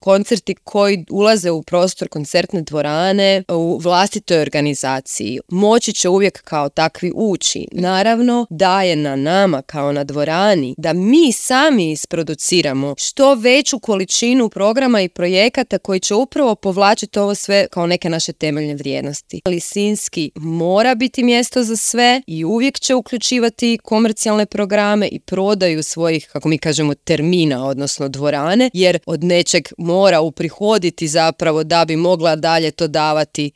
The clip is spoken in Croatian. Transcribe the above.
koncerti koji ulaze u prostor koncertne dvorane u vlastitoj organizaciji. Moći će uvijek kao takvi ući. Naravno da je na nama kao na dvorani da mi sami isproduciramo što veću količinu programa i projekata koji će upravo povlačiti ovo sve kao neke naše temeljne vrijednosti. Lisinski mora biti mjesto za sve i uvijek će uključivati komercijalne programe i prodaju svojih, kako mi kažemo, termina, odnosno dvorane, jer od nečeg mora uprihoditi zapravo da bi mogla dalje to davati